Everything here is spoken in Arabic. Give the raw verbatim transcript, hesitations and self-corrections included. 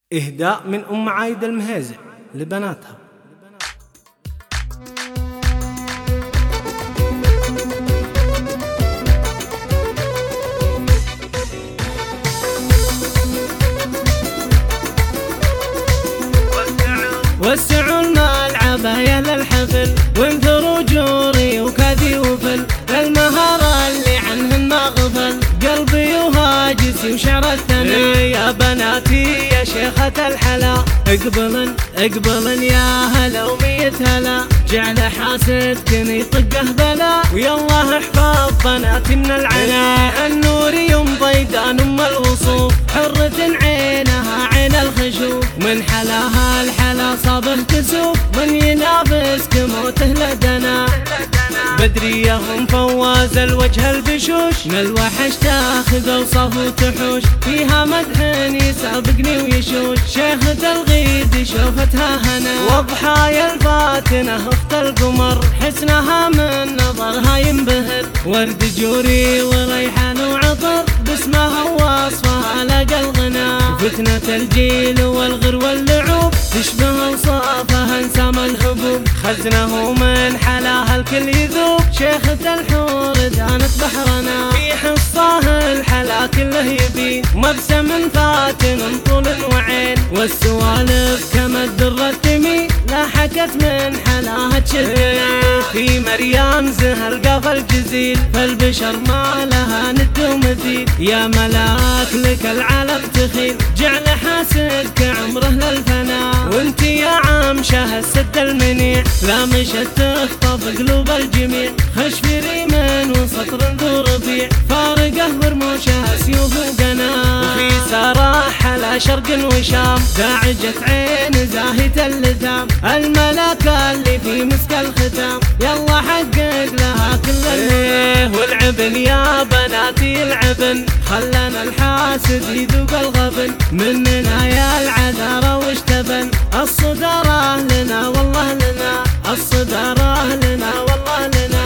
إهداء من أم عايدة المهيزة لبناتها. وسعوا الملعب يا للحفل وانثروا جوري وكذي وفل المهارة اللي عنهن ما غفل قلبي وهاجسي وشعر الثنا. يا بناتي يا شيخة الحلا اقبلن اقبلن يا هلا ومية هلا جعل حاسدكن يطقه بلا ويالله احفظ بناتي من العلا. النور يوم ضيدان ام الوصوف حرة عينها عين الخشوف من حلاها الحلا صابر كسوف من ينافسك موته لدنا. بدريهم فواز الوجه البشوش من الوحش تاخذ اوصاف وتحوش فيها مدح يسابقني ويشوش. شيخة الغيد شوفتها هنا وضحايا الفاتنة اخت القمر حسنها من نظرها ينبهر ورد جوري وريحان وعطر باسمها ووصفها لقى الغنى. فتنة الجيل والغر واللعوب تشبه اوصافها انسام الحبوب خزنه من حلاها الكل يذوب. شيخة الحور دانت بحرنا في حصاه الحلا كله يبين مبسم فاتن طول وعين والسوالف كما الدر التمي لا حكت من حلاها تشدنا. في مريم زهر قاف الجزيل فالبشر ما لها ند ومثيل يا ملاك لك العالم تخيل جعل حاسدك عمره للفنا. وانت يا عام شه السد المنيع لا مشت تخطف قلوب الجميع خش في ريمن وسطر ذو ربيع فارقه برموشها سيوف وقنا. وفي سراح على شرق وشام داعجة عين زاهية اللثام الملاكة اللي في مسك الختام يلا حقق لها كل المنى. والعبن يا بناتي العبن خلنا الحاسد يذوق الغبن مننا يا العذارى واشتبن الصدارة لنا والله لنا الصدارة لنا والله لنا.